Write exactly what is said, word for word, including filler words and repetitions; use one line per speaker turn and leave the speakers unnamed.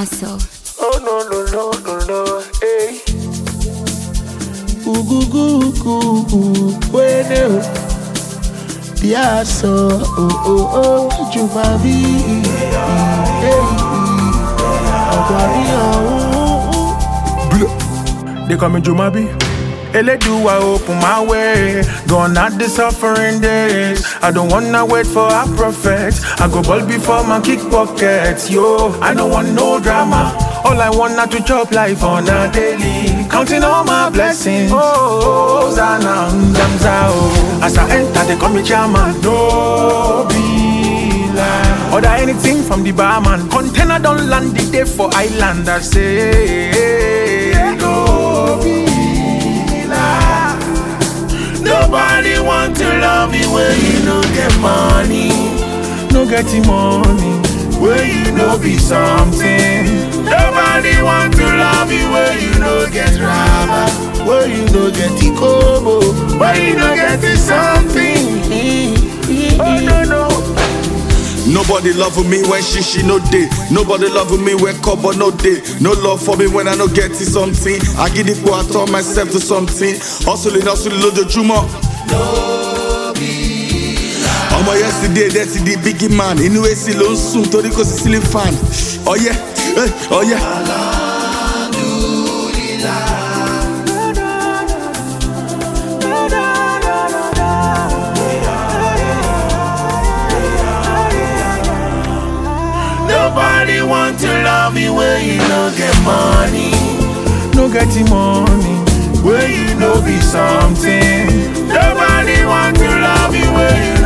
Picasso.
Oh no no no no no, hey.
Ugugugugu, bueno. Picasso, oh oh oh, Jumabi, hey.
They call me Jumabi. Ele do I open my way. Gone out the suffering days. I don't wanna wait for a prophet. I go ball before my kick pockets. Yo, I don't want no drama. All I want now to chop life on a daily. Counting all my blessings. Oh, Zana, Zamza, oh. As I enter, they call me chairman. No be lie. Order anything from the barman. Container don't land the day for island. I say, no be lie. Nobody want to love me where you no get money. No getting money where you no be something. Nobody want to love you where you no get rubber,
where you no get the kobo,
where you no get the something. Oh no no.
Nobody love me when she she no day. Nobody love me when cover no day. No love for me when I no get it something. I give it what I turn myself to something. Hustling, hustling, load the juma.
No be lie.
Omo yesterday, that's the biggie man. Anyway, see loan soon. Tori cause it's ceiling fan. Oh yeah, hey, oh yeah.
Nobody want to love me where you no get money. No getting money where you no be something. Nobody want to love you where you